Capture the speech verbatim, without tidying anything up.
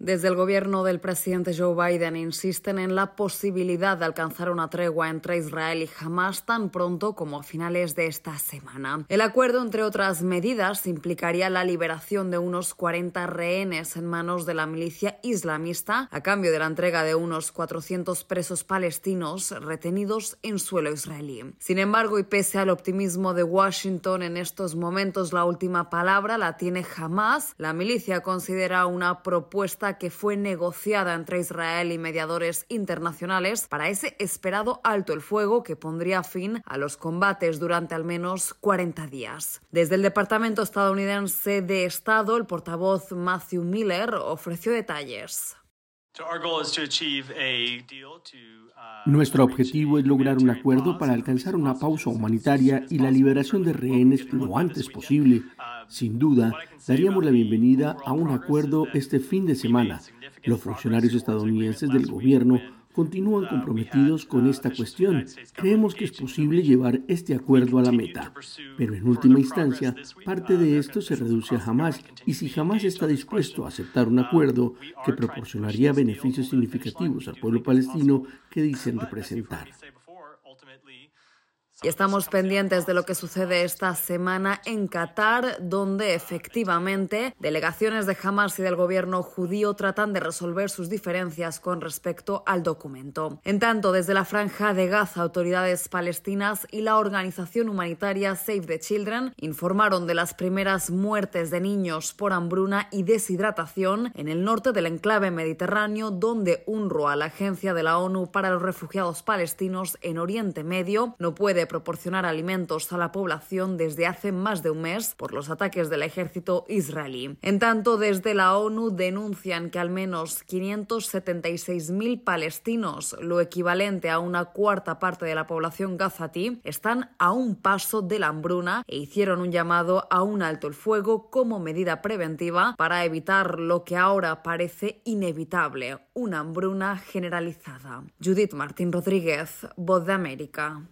Desde el gobierno del presidente Joe Biden insisten en la posibilidad de alcanzar una tregua entre Israel y Hamás tan pronto como a finales de esta semana. El acuerdo, entre otras medidas, implicaría la liberación de unos cuarenta rehenes en manos de la milicia islamista a cambio de la entrega de unos cuatrocientos presos palestinos retenidos en suelo israelí. Sin embargo, y pese al optimismo de Washington, en estos momentos la última palabra la tiene Hamás. La milicia considera una propuesta que fue negociada entre Israel y mediadores internacionales para ese esperado alto el fuego que pondría fin a los combates durante al menos cuarenta días. Desde el Departamento estadounidense de Estado, el portavoz Matthew Miller ofreció detalles. Nuestro objetivo es lograr un acuerdo para alcanzar una pausa humanitaria y la liberación de rehenes lo antes posible. Sin duda, daríamos la bienvenida a un acuerdo este fin de semana. Los funcionarios estadounidenses del gobierno continúan comprometidos con esta cuestión. Creemos que es posible llevar este acuerdo a la meta. Pero en última instancia, parte de esto se reduce a Hamás, y si Hamás está dispuesto a aceptar un acuerdo que proporcionaría beneficios significativos al pueblo palestino que dicen representar. Y estamos pendientes de lo que sucede esta semana en Qatar, donde efectivamente delegaciones de Hamás y del gobierno judío tratan de resolver sus diferencias con respecto al documento. En tanto, desde la Franja de Gaza, autoridades palestinas y la organización humanitaria Save the Children informaron de las primeras muertes de niños por hambruna y deshidratación en el norte del enclave mediterráneo, donde UNRWA, la agencia de la ONU para los refugiados palestinos en Oriente Medio, no puede proporcionar alimentos a la población desde hace más de un mes por los ataques del ejército israelí. En tanto, desde la ONU denuncian que al menos quinientos setenta y seis mil palestinos, lo equivalente a una cuarta parte de la población gazatí, están a un paso de la hambruna e hicieron un llamado a un alto el fuego como medida preventiva para evitar lo que ahora parece inevitable, una hambruna generalizada. Judith Martín Rodríguez, Voz de América.